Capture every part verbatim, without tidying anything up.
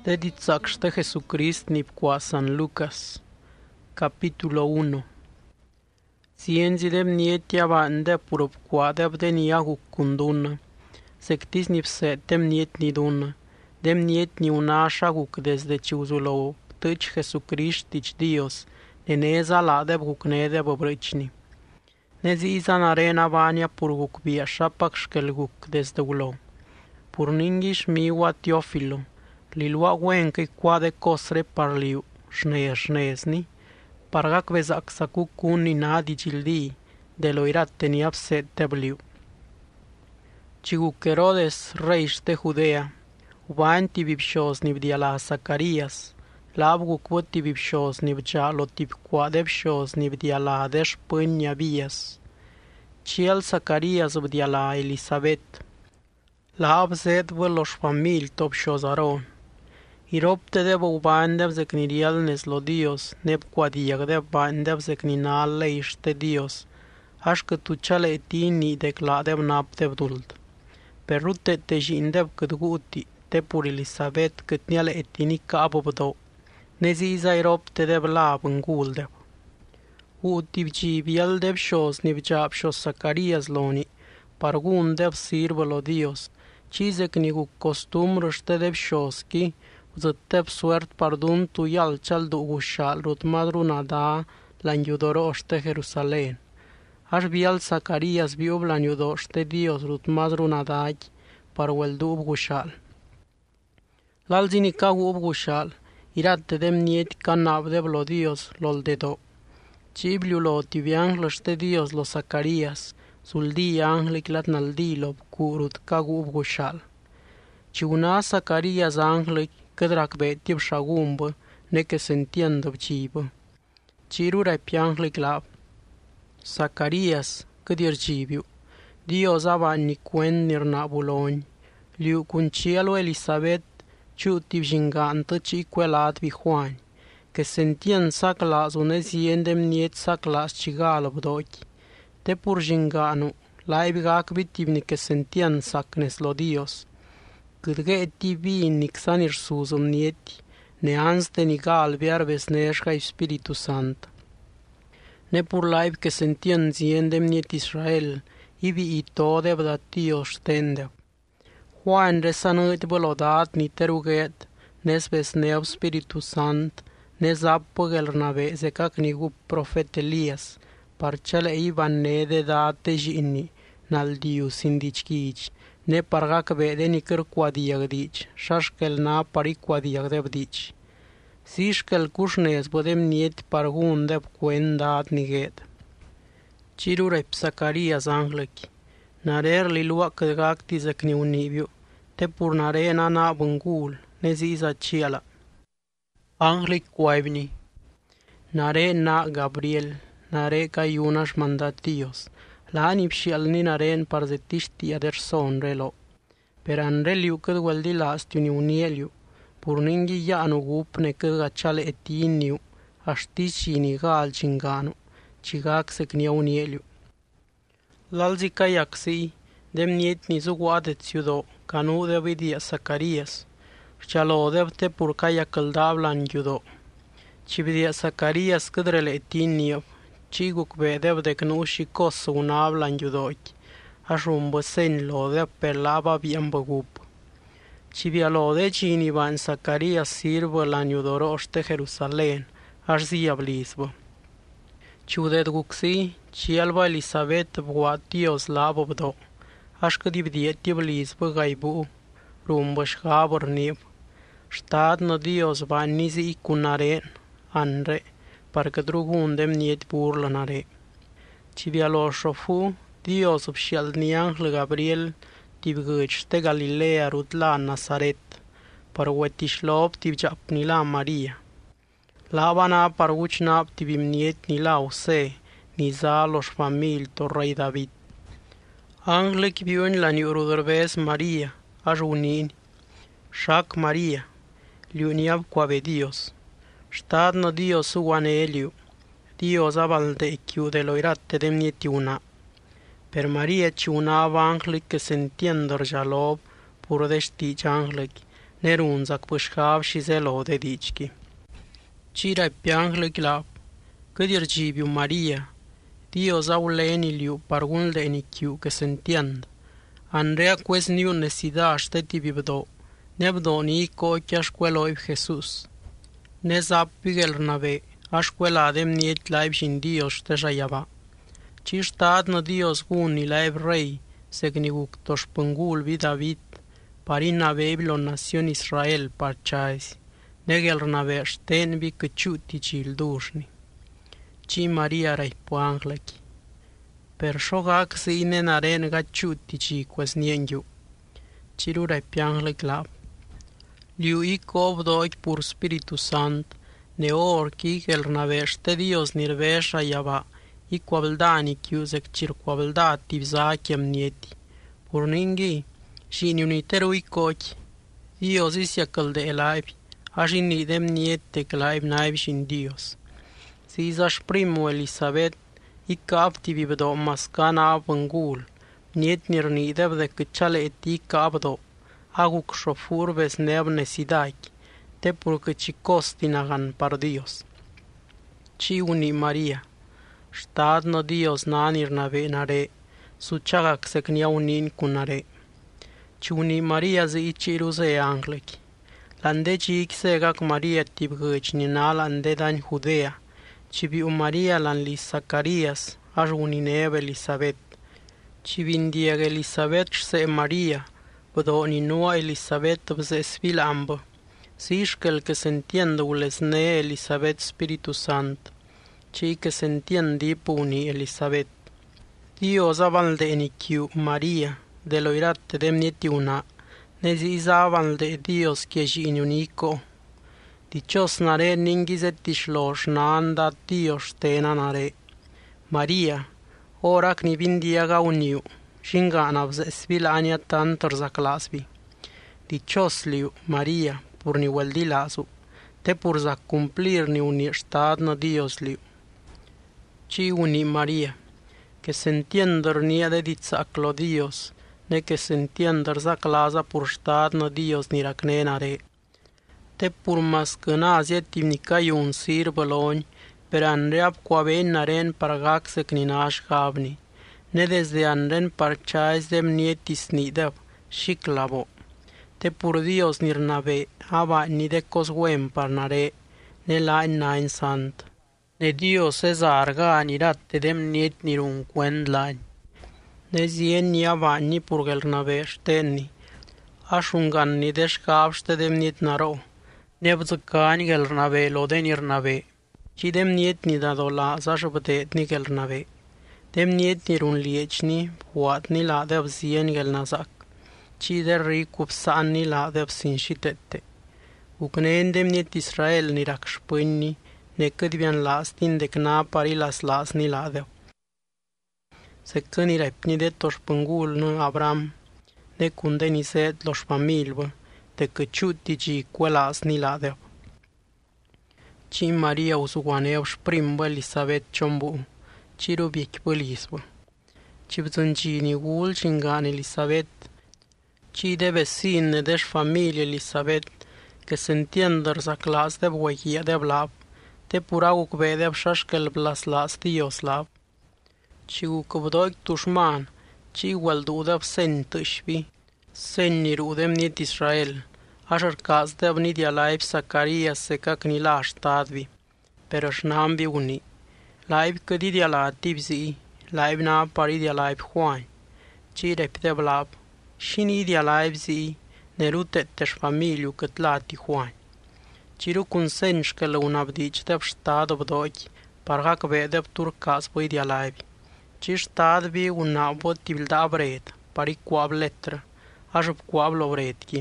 Deditzakshte Jesucrist nipkua San Lucas. Capítulo uno. Sienzidem nietia bande purupquadeb de niagukunduna. Sectis nipsetem niet niduna. Dem niet niunasha guk desde ciuzulo tăci Jesucrist tici Dios. Neneza ladeb guknedeb obrăcni. Neziza narena vania purguk biashapak shkelguk desde ulo. Purningish miwa Teofilo. Lilua wenke quade cosre parliu, shne shnesni, pargak vezak saku kun inadi gildi, de loirat tenia set tebliu. Chiguk Herodes, reis de Judea, ubanti bibshos nibdiala Zacarias, labguk voti bibshos nibjalo tip quade bshos nibdiala desh pânia bias. Ciel Zacarias bdiala Elisabet, lab zed vălosh famil top shozaron. Iropte de bubandeb zeknirial neslo Dios, neb quadiag de bandeb zekninale iste Dios, ashcă tu cele etini decladeb napteb dult. Perute te jindeb cât guti, te pur Elisabet cât niale etini cabobdo, neziza iropte de blab înguldeb. Uti bjibiel deb shos nibjab shos Zacarias loni, pargundeb sirvelo Dios, cizek nigu costumrăște deb shoski, zătep suert pardun tu ial cel dugushal rut madru nada laniudoroște Jerusalem. Aș bial Zacarias biub laniudoște Dios rut madru nadai parwel du ubgushal. Lalzini cagu ubgushal, irate dem niet canab de blo Dios lol dedo. Cibliu lo tibianglăște Dios lo Zacarias, suldi anglic latnaldi lo curut cagu ubgushal. Ci una Zacarias anglic cădrac betib shagumbă, neque se entiendă cibă. Cirura piangle clav. Zacarias, cât iergibiu. Dios avani cuen nirnabuloni. Liu cun cielo Elisabet, ciu tib jingantă ci quelat vihuani. Que se entien saclas unes iendem niet saclas cigală bdochi. Te pur jinganu, laib gac bitibni que se entien sacnes lo Dios. Cât geti vinic sanir susum nieti, neanste nigal verbes neșca Spiritu Sant. Ne pur laib que sentien ziendem niet Israel, ibi itode bdatio stendeb. Juan resanăt bălodat ni teruget, nesbes neu Spiritu Sant, nezapă gelrnave zecac nigu profet Elias, parcele iban nede date jini, naldiu sindicchici, ne pargak vede ni kër kuadiag dic, shashkel na pari kuadiag deb dic. Sishkel kushnes bodem niet pargun deb kuendat niget. Cirurep Zacarias angleki, narer lilua këdgak tizek ni unibiu, te pur nare nana bungul, ne ziza ciela. Anglik kuaibni, nare na Gabriel, nare ca iunash mandat Dios, la anipshi al ninaren parzetisti aderson relo. Per anreliu cât weldi lastiu ni unieliu, purningi ya anugup ne cât gacale etiniu, aștici inigal cinganu, cigac se cnia unieliu. Lalzi ca iaxi, dem niet ni zuguade ciudo, canu de vidia Zacarias, șcealo debte pur ca iacăldablan iudo. Cividia Zacarias câdrele etiniu, ciguk vedeb de nu și cos un habla în judochi, aș un băsen lo de pe laba bien băgup. Ci via lo de cini va în Zacarias sirvă la njudoroște Jerusalem, aș zia blisbă. Ci udet guxi, ci elva Elisabet buatios labă bdo, aș că divdieti blisbă gaibu, rumbă șhabăr nib, ștat nă Dios va nizi icunaren, anre, parcă drugundem niet burlanare. Ci via lo șofu, Dios obșial niangle Gabriel, tib găci Galilea rutla Nazaret, parvetiș lop tib japnila Maria. Labana parvuci nap tibim niet nila use, niza los famil torrei David. Angle kibiun la niuruderbes Maria, ajunin, shac Maria, liuniab quave Dios. Ștat no Dios uane eliu, Dios abalde iciu de loirate dem nieti una. Per Maria ci una anglic que se entiendor jalob pur de știci anglic, nerunzak pëshkav și zelo de dichki. Cira piangle glap, cât gibiu Maria, Dios auleni liu pargun de enikiu que se entienda. Andrea pues niu necesidad shteti bibdo, nebdo ni ko kya shkuelo ib Jesus. Ne zap pigel nave, a shkuela adem niet laib shin Dios te yaba. Ci stat no Dios gun ni laib rei, se gniguk to shpëngul bi David, parin nave lo nacion Israel parchais, negel nave shten bi këquti qil dushni. Ci Maria rej po angleki. Per shogak se ine naren ga chuti ci quas niengiu. Ciru rej piangle glab. Liu i cobdoic pur Spiritu Sant, ne or kigel naveste Dios nirvesha yaba, i quabldani chiusec cirquabldati vzaciam nieti. Pur ningi, și in uniteru i coci, Dios isia călde elaibi, așa in idem niete călaib naib shin Dios. Si izash primu Elisabet, i captivi bedo mascana avângul, niet nirnideb de căciale eti capdo, aguc șofurbes neb nesidaic, te purcă ci costinagan par Dios. Ci uni Maria, stat no Dios nanir nave nare, suchagak se cnia unin cunare. Ci uni Maria zi ciruze angleki. Lande ci ixegak Maria tibgăci nina lande dan Judea, ci viu Maria lan li Zacarias, aș unineb Elisabet. Ci vindieg Elisabet se Maria, bădo ninua Elisabet bze svil ambă. Sișkel că se entiendă ulesne Elisabet Spiritu Sant, ci că se entiendi puni Elisabet. Dios avalde enichiu Maria, de loirat demnieti una, nezi izavalde Dios cheji in unico. Dicios nare ningizet tishlosh na anda Dios tena nare. Maria, orak ni vindiaga uniu, shinga navze svil ania tantor zaklasbi. Dicios liu, Maria, pur ni weldi lasu, te pur za cumplir ni uni stad no Dios liu. Ci uni Maria, que se entiender nia de ditsaclo Dios, ne que se entiender zaclasa pur stad no Dios ni racne nare. Te pur mascănazie timnica un sir băloni, per anreap coaven naren pargac se cninaș gavni, ne desde anren parchais dem nietis nidăp, și clavo. Te pur Dios nir nave, aba ni de cosguem parnare, ne lain nain sant. Ne Dios es arga anirat te dem niet nirun quend lain. Ne zien ni aba ni purgel nave ștenni, așungan ni de șcapște dem niet naro. Nebzăcani gel nave, lodenir nave, ci dem niet ni dadola, zașăpătet ni gel nave. Dem niet nirun liecni, huat ni la de zien gel nazac, ci de ricup san ni la de sinșitete. Ucneen dem niet Israel ni rac șpânni, necât vian lastin de cna pari las las ni la de. Se căni repni de toș pângul nă Abram, de cunde ni set los familbă, de căciuti ci quelas ni la de. Ci Maria usuguaneu șprimbă Elisabet ciombu, ci rubiec pălisbă. Ci bzâncini gul cingan Elisabet, ci de vesin ne deș familie Elisabet, que se entiender sa clas de boichia de blab, te purau cu vede șașkel blas las Dioslav. Ci cu căvdoic tușman, ci gualdudă sentășvi, sen nirudem nit Israel, așar caz de avnit alaib Zacarias se ca cnila ștadvi, per șnambi uni, laib cădit ala tibzi, laib na parid alaib Juan, ci repte blab, și nid alaib zi, nerutet teș familiu cât lati Juan. Ciru consens că la un abdici de ștad obdochi, parga că vede turcas pui de alaibi. Ci ștadvi un abot tibilda bret, pari coab letră, așup coab lovretki.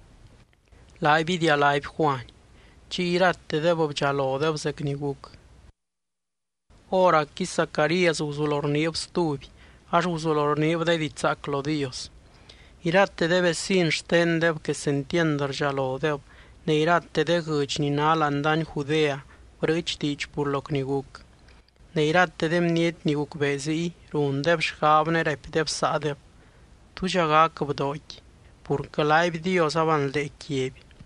Laibi de alaibi Juan, ci irate de bobjalo de bzecniguc. Ora chi Zacarias uzulorniev stubi, aș uzulorniev de ditsaclo Dios. Irate de vesin ștendev que se entiender jalodev, ne irate de gâci nina landan Judea, vrăci tici pur locniguc. Ne irate de mniet niguc vezi, rundev șhavne repdev sadev. Tu jaga căbdochi, pur că laib Dios avan de chievi.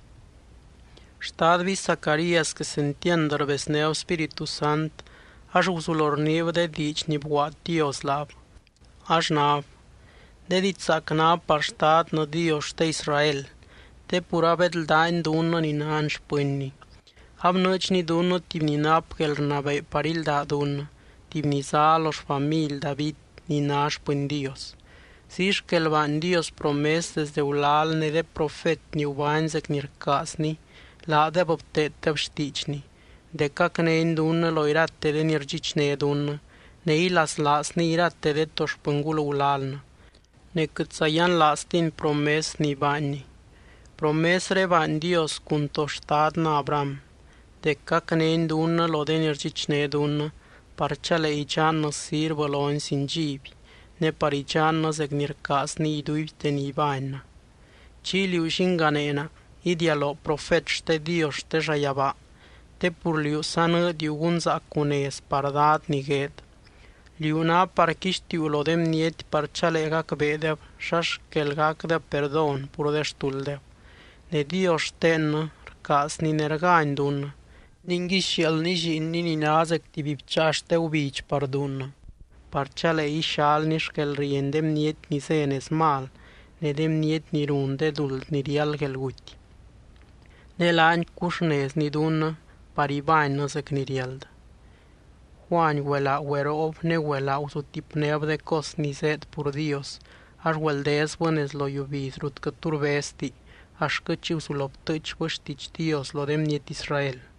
Stadvi Zacarías que se entiende rbesneu Espíritu Sant, až usulorniv de dich ni buat Dios lab. Až nav. De dit saknab par stad na Dios te Israel. Te pura bedl dain dunna ni nan shpinni. Ab nëch ni dunna tib ni nap kel rnabe paril da dunna. Tib ni zalos famil David ni nash pin Dios. Sish kel van Dios promes desde ulal ne de profet ni ubanzek ni rkasni, la de boptet de vshtichni. De kak ne indunna lo irate de nirgichne dunna, ne ilas las ni irate de tosh pengul ulalna. Ne cât sayan lastin promes ni bani. Promes re van Dios kun toштad na Abram. De kak ne indunna lo de nirgichne dunna, parchale ichan na sirvă lo însingibi. Ne parichanna zeg nirkasni iduibte ni vaina. Chiliu shinganena, idialo profet shte Dios shte jayaba, te purliu sană diu gunza kunes pardat ni ged. Liuna parkishtiu lo dem niet parchale gak bedev, shash kel gak de perdon pur de stuldev. Ne Dios shtenna, rkasni nergain dunna, ningi shel ni jinni ni nazek tibibchaste ubich pardunna. Parchale ishal nish kel riendem niet ni senes mal, ne dem niet ni runde dult ni rial gel guti. Ne lañ kushnes ni dunna, paribain nasek ni rialda. Juan huela huerob ne huela usutipneb de kos ni set pur Dios, až hueldes buenes lo yubis rut que turbesti, až que chi usulop tëch vështich Dios lo dem niet Israel.